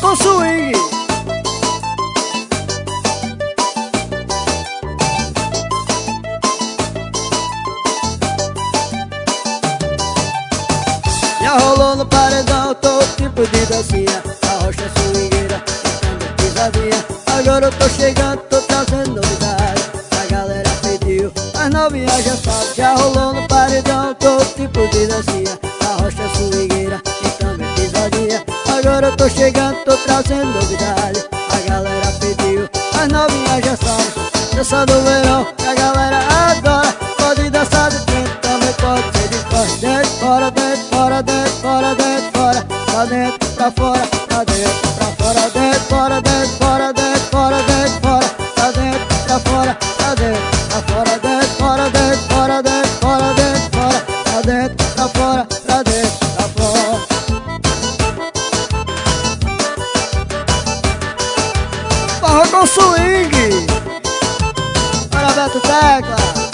com swing. Já rolou no paredão todo tipo de dancinha, arrocha, swingueira e também pisadinha. Agora eu tô chegando, tô trazendo novidade, a galera pediu, as novinhas já sabem. Já rolou no paredão todo tipo de dancinha, arrocha, swingueira e também pisadinha. Agora eu tô chegando, tô trazendo novidade, a galera pediu, as novinhas já sabem. Dança do verão que a galera adora, pode dançar de frente, também pode ser de fora. Dentro, fora, dentro, fora, dentro, fora, dentro, fora, pra dentro, pra fora, pra dentro, pra fora, dentro, fora, dentro, fora, dentro, fora, dentro, fora, pra dentro, pra fora, pra dentro, pra fora, dentro, fora, dentro, fora, dentro, fora, dentro, fora, pra dentro, pra fora, pra dentro, pra fora. Forró com swing. Para Beto Tecla.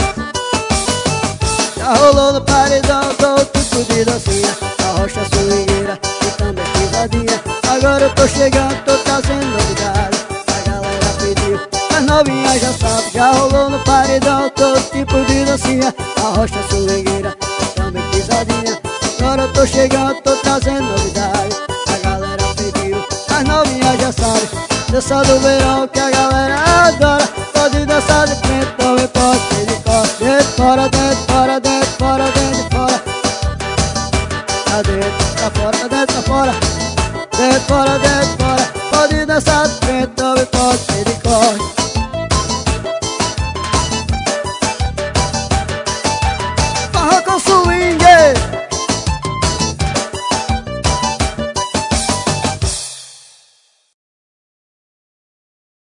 Já rolou no paredão todo tipo de dancinha, arrocha, swingueira e também pisadinha. Agora eu tô chegando, tô trazendo novidade, a galera pediu, as novinhas já sabem. Já rolou no paredão todo tipo de dancinha, arrocha, swingueira e também pisadinha. Agora eu tô chegando, tô trazendo novidade, a galera pediu, as novinhas já sabem. Dança do verão que a galera adora, pode dançar de frente, também pode ser de costas. Dentro, fora, dentro, fora, dentro, fora, dentro, fora, pra dentro, pra fora, pra dentro, pra fora, dentro, fora, dentro, fora, pode dançar de frente, também pode ser de costas. Forró com swing.